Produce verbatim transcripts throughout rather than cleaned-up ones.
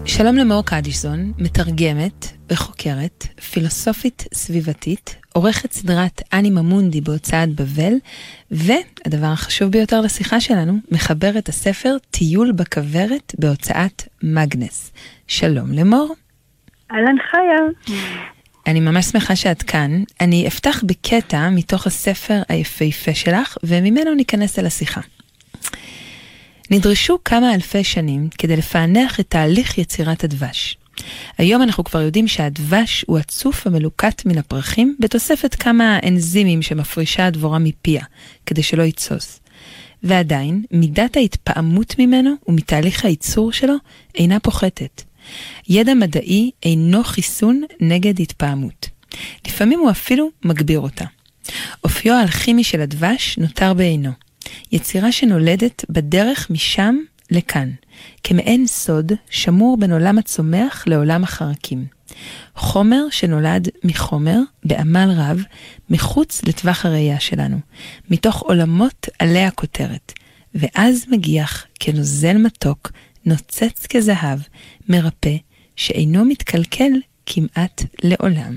שלום למור קדישזון, מתרגמת וחוקרת, פילוסופית סביבתית, עורכת סדרת אנימה מונדי בהוצאת בבל, והדבר החשוב ביותר לשיחה שלנו, מחברת הספר טיול בכוורת בהוצאת מגנס. שלום למור. אהלן חיה. אני ממש שמחה שאת כאן. אני אפתח בקטע מתוך הספר היפהפה שלך, וממנו ניכנס אל השיחה. נדרשו כמה אלפי שנים כדי לפענח את תהליך יצירת הדבש. היום אנחנו כבר יודעים שהדבש הוא הצוף המלוקט מן הפרחים, בתוספת כמה אנזימים שמפרישה הדבורה מפיה, כדי שלא יצוס. ועדיין, מידת ההתפעמות ממנו ומתהליך הייצור שלו אינה פוחתת. ידע מדעי אינו חיסון נגד התפעמות. לפעמים הוא אפילו מגביר אותה. אופיו האלכימי של הדבש נותר בעינו. יצירה שנולדת בדרך משם לכאן, כמעין סוד שמור בין עולם הצומח לעולם החרקים. חומר שנולד מחומר, בעמל רב, מחוץ לטווח הראייה שלנו, מתוך עולמות עלי הכותרת, ואז מגיח כנוזל מתוק, נוצץ כזהב, מרפא, שאינו מתקלקל כמעט לעולם.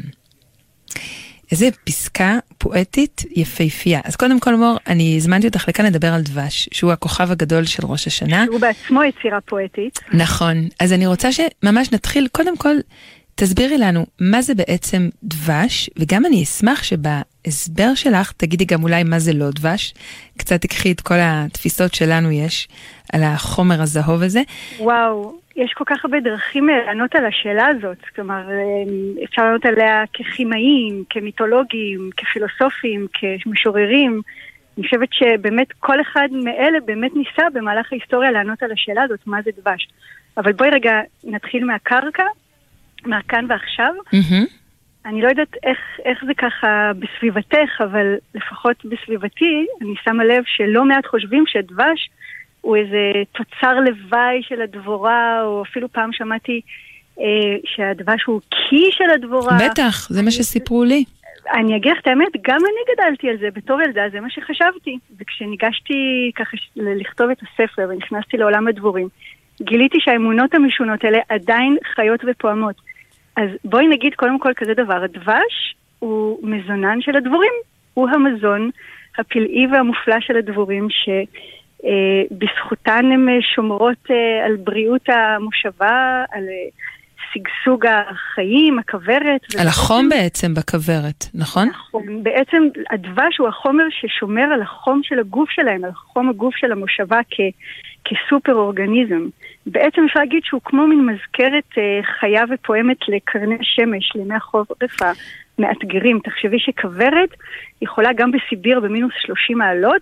איזה פסקה פואטית יפהפייה. אז קודם כל מור, אני הזמנתי אותך לכאן לדבר על דבש, שהוא הכוכב הגדול של ראש השנה. הוא בעצמו יצירה פואטית. נכון. אז אני רוצה שממש נתחיל, קודם כל, תסבירי לנו מה זה בעצם דבש, וגם אני אשמח שבהסבר שלך, תגידי גם אולי מה זה לא דבש, קצת תקחי את כל התפיסות שלנו יש על החומר הזהוב הזה. וואו, יש כל כך הרבה דרכים לענות על השאלה הזאת, כלומר, אפשר לענות עליה ככימאים, כמיתולוגים, כפילוסופים, כמשוררים. אני חושבת שבאמת כל אחד מאלה באמת ניסה במהלך ההיסטוריה לענות על השאלה הזאת, מה זה דבש. אבל בואי רגע נתחיל מהקרקע, מהכאן ועכשיו. Mm-hmm. אני לא יודעת איך, איך זה ככה בסביבתך, אבל לפחות בסביבתי, אני שמה לב שלא מעט חושבים שדבש הוא איזה תוצר לוואי של הדבורה, או אפילו פעם שמעתי אה, שהדבש הוא קי של הדבורה. בטח, זה מה שסיפרו לי. אני אגיד לך את האמת, גם אני גדלתי על זה בתור ילדה, זה מה שחשבתי. וכשניגשתי ככה לכתוב את הספר ונכנסתי לעולם הדבורים, גיליתי שהאמונות המשונות האלה עדיין חיות ופועמות. אז בואי נגיד קודם כל כזה דבר, הדבש הוא מזונן של הדבורים. הוא המזון הפלאי והמופלא של הדבורים ש... Uh, בזכותן הן שומרות uh, על בריאות המושבה, על uh, סגסוג החיים, הכוורת. על החום בעצם בכוורת, נכון? נכון. בעצם הדבש הוא החומר ששומר על החום של הגוף שלהם, על חום הגוף של המושבה כ- כסופר אורגניזם. בעצם אפשר להגיד שהוא כמו מין מזכרת uh, חיה ופועמת לקרני השמש, לימי החורף מאתגרים. תחשבי שכוורת יכולה גם בסיביר במינוס שלושים מעלות,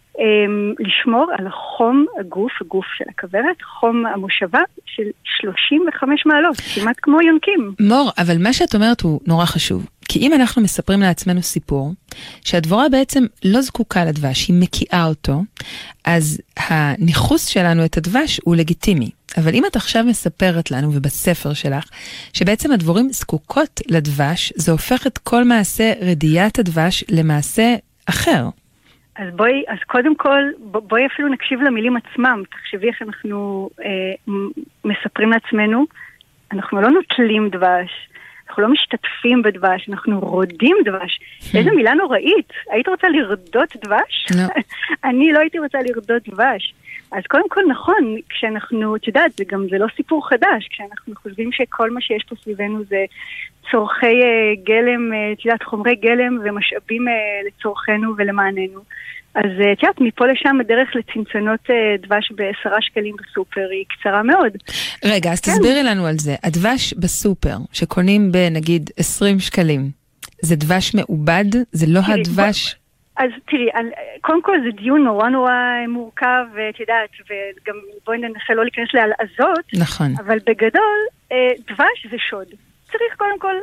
לשמור על החום הגוף, הגוף של הכוורת, חום המושבה של שלושים וחמש מעלות, כמעט כמו יונקים. מור, אבל מה שאת אומרת הוא נורא חשוב. כי אם אנחנו מספרים לעצמנו סיפור, שהדבורה בעצם לא זקוקה לדבש, היא מקיאה אותו, אז הניחוס שלנו את הדבש הוא לגיטימי. אבל אם את עכשיו מספרת לנו, ובספר שלך, שבעצם הדבורים זקוקות לדבש, זה הופך את כל מעשה רדיית הדבש למעשה אחר. אז בואי, אז קודם כל, בואי אפילו נקשיב למילים עצמם. תחשבי איך אנחנו אה, מספרים לעצמנו. אנחנו לא נוטלים דבש, אנחנו לא משתתפים בדבש, אנחנו רודים דבש. איזו מילה נוראית. היית רוצה לרדות דבש? לא. אני לא הייתי רוצה לרדות דבש. אז קודם כל נכון, כשאנחנו, את יודעת, זה גם, זה לא סיפור חדש, כשאנחנו חושבים שכל מה שיש פה סביבנו זה צורכי uh, גלם, uh, את יודעת, חומרי גלם ומשאבים uh, לצורכנו ולמעננו. אז את יודעת, מפה לשם הדרך לצמצנות uh, דבש בעשרה שקלים בסופר היא קצרה מאוד. רגע, אז כן. תסבירי לנו על זה. הדבש בסופר, שקונים בנגיד עשרים שקלים, זה דבש מעובד? זה לא תראי, הדבש... בוא... אז תראי, קודם כל זה דיון נורא נורא מורכב, ואת יודעת, וגם בואי ננסה לא להיכנס להלעזות, נכון. אבל בגדול, דבש זה שוד. צריך קודם כל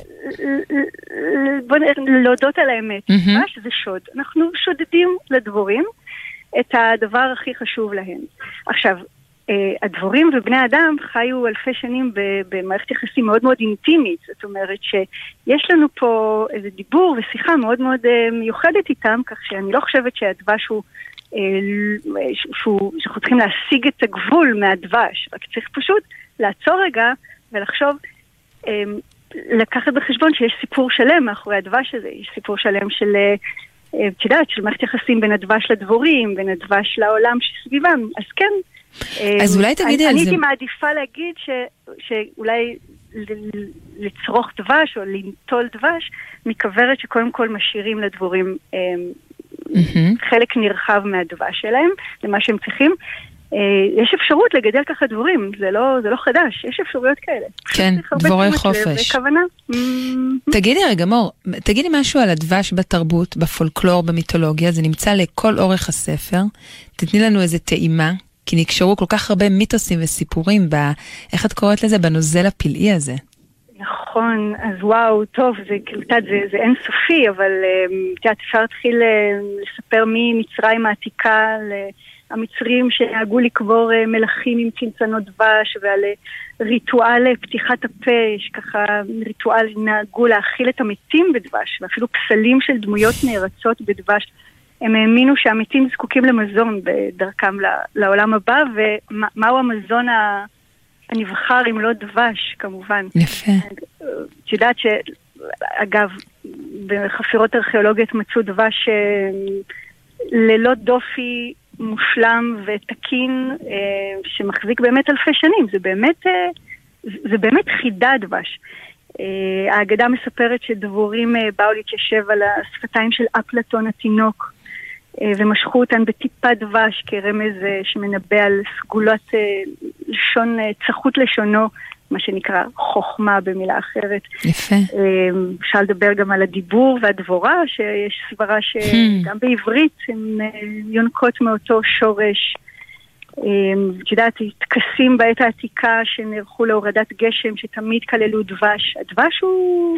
בואי להודות על האמת. דבש זה שוד. אנחנו שודדים לדבורים את הדבר הכי חשוב להם. עכשיו, הדבורים ובני האדם חיו אלפי שנים במערכת יחסים מאוד מאוד אינטימית. זאת אומרת שיש לנו פה איזה דיבור ושיחה מאוד מאוד מיוחדת איתם, כך שאני לא חושבת שהדבש הוא, שאנחנו צריכים להשיג את הגבול מהדבש, רק צריך פשוט לעצור רגע ולחשוב, לקחת בחשבון שיש סיפור שלם מאחורי הדבש הזה, יש סיפור שלם של, את יודעת, של מערכת יחסים בין הדבש לדבורים, בין הדבש לעולם שסביבם, אז כן. אז אולי תגידי על זה. אני הייתי מעדיפה להגיד ש, שאולי לצרוך דבש או לנטול דבש, מכוורת שקודם כל משאירים לדבורים חלק נרחב מהדבש שלהם, למה שהם צריכים. יש אפשרות לגדל ככה דבורים, זה לא, זה לא חדש, יש אפשרויות כאלה. כן, דבורי חופש. תגידי רגע, מור, תגידי משהו על הדבש בתרבות, בפולקלור, במיתולוגיה, זה נמצא לכל אורך הספר, תתני לנו איזה טעימה, כי נקשרו כל כך הרבה מיתוסים וסיפורים, ב, איך את קוראת לזה? בנוזל הפלאי הזה. נכון, אז וואו, טוב, זה, זה, זה אינסופי, אבל תראה, אפשר להתחיל לספר ממצרים העתיקה המצרים שנהגו לקבור מלכים עם צנצנות דבש, ועל ריטואל פתיחת הפה, יש ככה ריטואל נהגו להאכיל את המתים בדבש, ואפילו פסלים של דמויות נערצות בדבש. הם האמינו שהמתים זקוקים למזון בדרכם לעולם הבא, ומהו המזון הנבחר אם לא דבש, כמובן. יפה. את יודעת שאגב, בחפירות ארכיאולוגיות מצאו דבש ללא דופי, מושלם ותקין, אה, שמחזיק באמת אלפי שנים. זה באמת, אה, זה באמת חידה דבש. אה, האגדה מספרת שדבורים אה, באו להתיישב על השפתיים של אפלטון התינוק, אה, ומשכו אותן בטיפה דבש כרמז אה, שמנבא על סגולת אה, לשון, אה, צחות לשונו, מה שנקרא חוכמה במילה אחרת. יפה. אפשר לדבר גם על הדיבור והדבורה, שיש סברה שגם בעברית הן יונקות מאותו שורש. את יודעת, התקסים בעת העתיקה שנערכו להורדת גשם, שתמיד כללו דבש. הדבש הוא...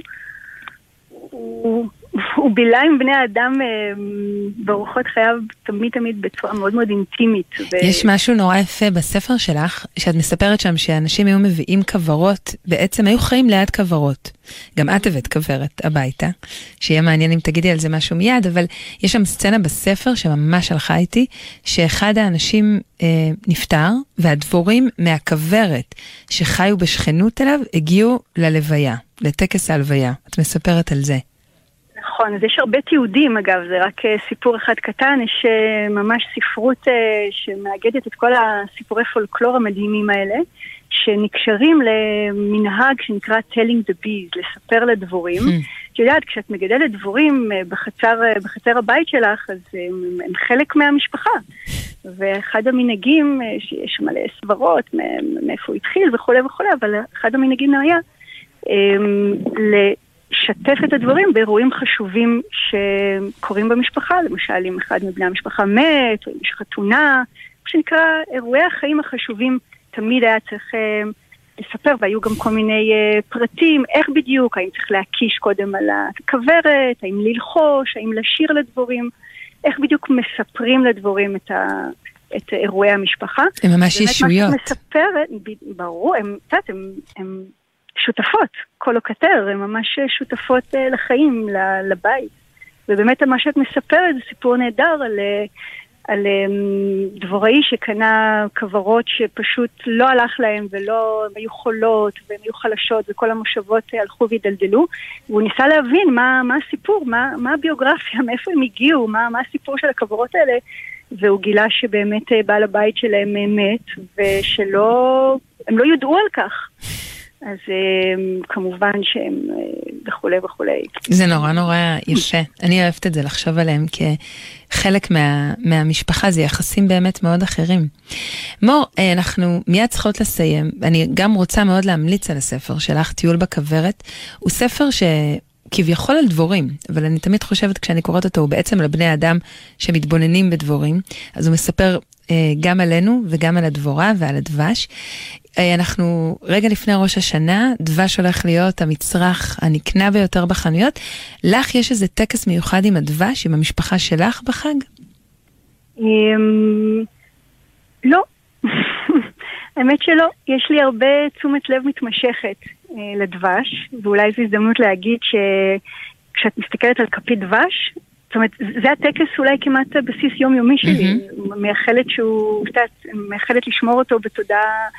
הוא, הוא בילה עם בני האדם באורחות חייו תמיד תמיד בצורה מאוד מאוד אינטימית. יש משהו נורא יפה בספר שלך, שאת מספרת שם שאנשים היו מביאים כברות, בעצם היו חיים ליד כברות. גם את הבאת כברת הביתה, שיהיה מעניין אם תגידי על זה משהו מיד, אבל יש שם סצנה בספר שממש הלכה איתי, שאחד האנשים אה, נפטר, והדבורים מהכברת שחיו בשכנות אליו, הגיעו ללוויה, לטקס ההלוויה. את מספרת על זה. נכון, אז יש הרבה תיעודים אגב, זה רק סיפור אחד קטן, יש ממש ספרות שמאגדת את כל הסיפורי פולקלור המדהימים האלה, שנקשרים למנהג שנקרא telling the bees, לספר לדבורים. את יודעת, כשאת מגדלת דבורים בחצר, בחצר הבית שלך, אז הם, הם חלק מהמשפחה. ואחד המנהגים, שיש מלא סברות, מאיפה הוא התחיל וכו' וכו', אבל אחד המנהגים היה לשתף את הדברים באירועים חשובים שקורים במשפחה, למשל אם אחד מבני המשפחה מת, או אם יש חתונה, מה שנקרא אירועי החיים החשובים תמיד היה צריך לספר, והיו גם כל מיני פרטים, איך בדיוק, האם צריך להקיש קודם על הכברת, האם ללחוש, האם לשיר לדבורים, איך בדיוק מספרים לדבורים את, ה, את אירועי המשפחה. הם ממש ישויות. באמת מה שמספרת, ברור, הם, תת, הם, הם שותפות, קולוקטר, הן ממש שותפות לחיים, לבית. ובאמת מה שאת מספרת זה סיפור נהדר על, על דבוראי שקנה כברות שפשוט לא הלך להם ולא היו חולות והן היו חלשות וכל המושבות הלכו והדלדלו, והוא ניסה להבין מה, מה הסיפור, מה, מה הביוגרפיה, מאיפה הם הגיעו, מה, מה הסיפור של הכברות האלה, והוא גילה שבאמת בעל הבית שלהם מת ושלא, הם לא ידעו על כך. אז כמובן שהם וכולי וכולי. זה נורא נורא יפה. אני אוהבת את זה לחשוב עליהם כחלק מה, מהמשפחה, זה יחסים באמת מאוד אחרים. מור, אנחנו מיד צריכות לסיים. אני גם רוצה מאוד להמליץ על הספר שלך, טיול בכברת. הוא ספר שכביכול על דבורים, אבל אני תמיד חושבת כשאני קוראת אותו, הוא בעצם על בני אדם שמתבוננים בדבורים. אז הוא מספר גם עלינו וגם על הדבורה ועל הדבש. אנחנו רגע לפני ראש השנה, דבש הולך להיות המצרך הנקנה ביותר בחנויות. לך יש איזה טקס מיוחד עם הדבש, עם המשפחה שלך בחג? לא. האמת שלא. יש לי הרבה תשומת לב מתמשכת לדבש, ואולי זו הזדמנות להגיד שכשאת מסתכלת על כפית דבש, זאת אומרת, זה הטקס אולי כמעט בסיס יומיומי שלי, מייחלת שהוא, מייחלת לשמור אותו בתודעה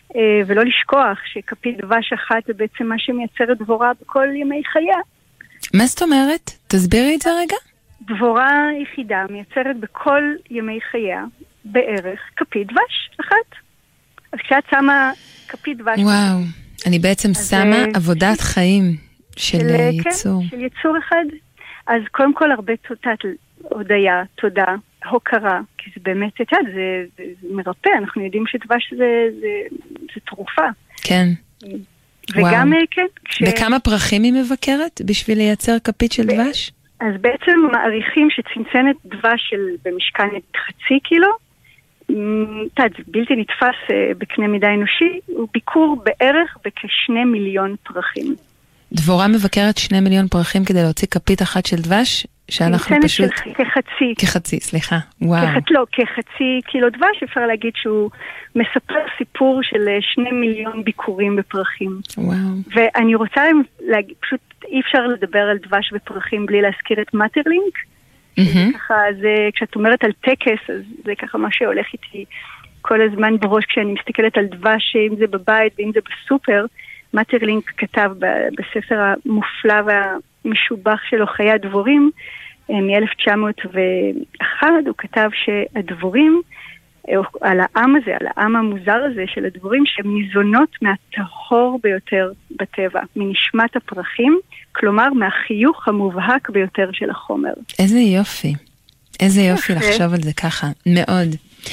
ולא לשכוח שכפית דבש אחת זה בעצם מה שמייצרת דבורה בכל ימי חייה. מה זאת אומרת? תסבירי את זה רגע. דבורה יחידה מייצרת בכל ימי חייה בערך כפית דבש אחת. אז כשאת שמה כפית דבש... וואו, אני בעצם שמה עבודת חיים של ייצור. כן, של ייצור אחד. אז קודם כל הרבה תודה, הודיה, תודה, הוקרה, כי זה באמת, זה, זה, זה מרפא, אנחנו יודעים שדבש זה, זה, זה תרופה. כן. וגם, וואו. כן. כש... בכמה פרחים היא מבקרת בשביל לייצר כפית של דבש? אז בעצם מעריכים שצנצנת דבש של במשקל חצי קילו, תד, זה בלתי נתפס בקנה מידה אנושי, הוא ביקור בערך בכשני מיליון פרחים. דבורה מבקרת שני מיליון פרחים כדי להוציא כפית אחת של דבש, שאנחנו פשוט... כחצי. כחצי, סליחה. וואו. כחצי, לא, כחצי קילו דבש, אפשר להגיד שהוא מספר סיפור של שני מיליון ביקורים בפרחים. וואו. ואני רוצה להגיד, פשוט אי אפשר לדבר על דבש בפרחים בלי להזכיר את מאטרלינק. Mm-hmm. ככה, זה, כשאת אומרת על טקס, אז זה ככה מה שהולך איתי כל הזמן בראש כשאני מסתכלת על דבש, אם זה בבית ואם זה בסופר. מאטרלינק כתב בספר המופלא והמשובח שלו חיי הדבורים מ-אלף תשע מאות ואחת, הוא כתב שהדבורים, על העם הזה, על העם המוזר הזה של הדבורים, שהן ניזונות מהטהור ביותר בטבע, מנשמת הפרחים, כלומר מהחיוך המובהק ביותר של החומר. איזה יופי, איזה יופי לחשוב על זה ככה, מאוד.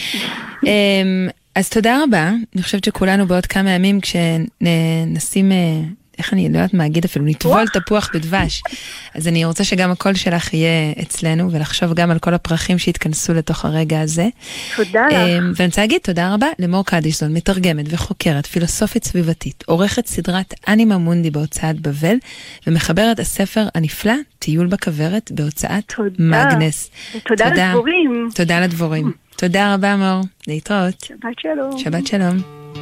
אז תודה רבה, אני חושבת שכולנו בעוד כמה ימים כשנשים, איך אני לא יודעת מה אגיד אפילו, נטבול תפוח בדבש, אז אני רוצה שגם הקול שלך יהיה אצלנו, ולחשוב גם על כל הפרחים שהתכנסו לתוך הרגע הזה. תודה לך. ואני רוצה להגיד תודה רבה למור קדישזון, מתרגמת וחוקרת, פילוסופית סביבתית, עורכת סדרת אנימה מונדי בהוצאת בבל, ומחברת הספר הנפלא, טיול בכוורת, בהוצאת מגנס. תודה לדבורים. תודה לדבורים. תודה רבה מור, להתראות. שבת שלום. שבת שלום.